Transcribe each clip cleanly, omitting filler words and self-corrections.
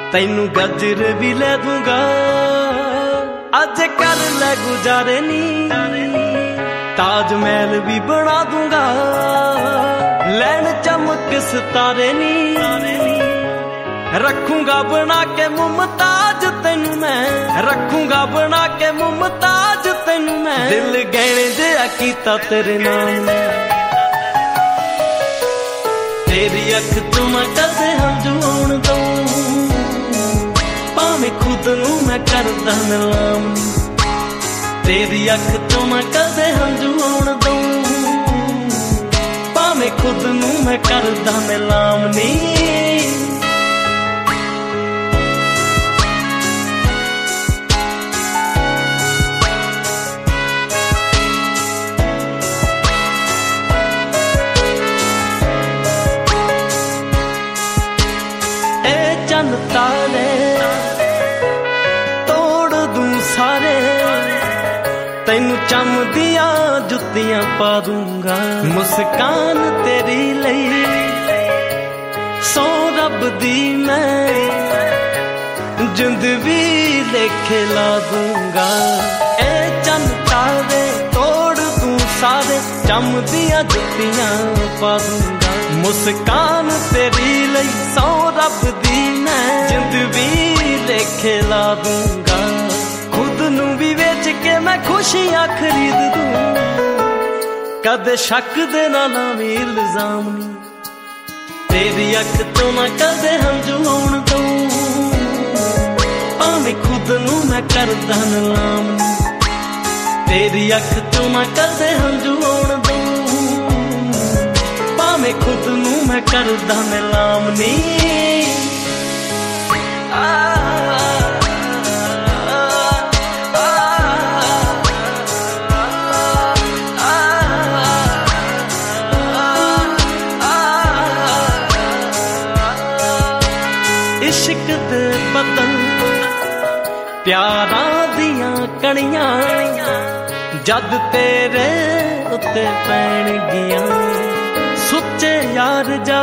तैनू गजर भी ले दूंगा अज कर ले गुजारे नी ताज महल भी बना दूंगा लैन चमक सितारे नी रखूंगा बना के मुमताज तैनू मैं रखूंगा बना के मुमताज तैनू मैं दिल गहने जिहा कीता तेरे नाम ने तेरी अख तो मैं कदे हंझू आउण दूं भावें खुद नूं मैं करदा नीलाम तेरी अख तो मैं कदे हंझू आउण दूं भावें खुद नूं मैं करदा नीलाम नी तारे तोड़ दूं सारे तैनू चमदियां जुत्तियां पा दूंगा मुस्कान तेरी लई सौ रब दी मैं जिंद भी लेखे ला दूंगा ए चंद तारे तोड़ दूं सारे चमदियां जुत्तियां पा दूंगा मुस्कान तेरी लई सौ रब दी मैं जिंद भी लेखे ला दूंगा खुद नू भी बेच के मैं खुशियां खरीद दूं कदे शक दे ना लावी इल्जाम नी तेरी अख तो मैं कदे हंझू आउण दूं भावें खुद नू मैं करदा नीलाम तेरी अख तो मैं कदे हंझू आउण दूं मैं खुद नू मैं करदा नीलाम नी इश्क दे बदल प्यारां दियां कणियां जद तेरे उत्ते पैणगियां सुच्चे यार जा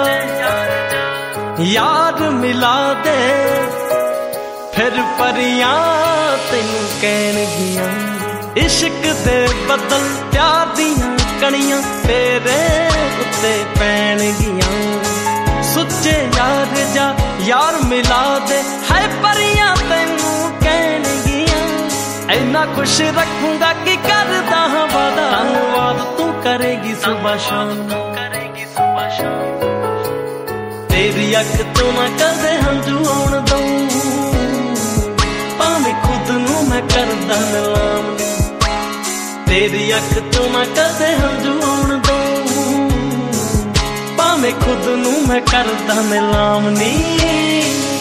यार मिला दे फिर परियां तैनू कहणगियां इश्क दे बदल प्यार दियां कणियां तेरे उत्ते पैणगियां सुच्चे यार जा यार मिला दे है परियां तैनू कहणगियां इन्ना खुश रखूंगा कि करदा हां वादा धन्नवाद तू करेगी सुबह शाम तेरी अख तो मैं कदे हंझू आउण दूं भावें खुद नू मैं करदा नीलाम तेरी अख तो मैं कदे हंझू आउण दूं भावें खुद नू मैं करदा नीलाम नी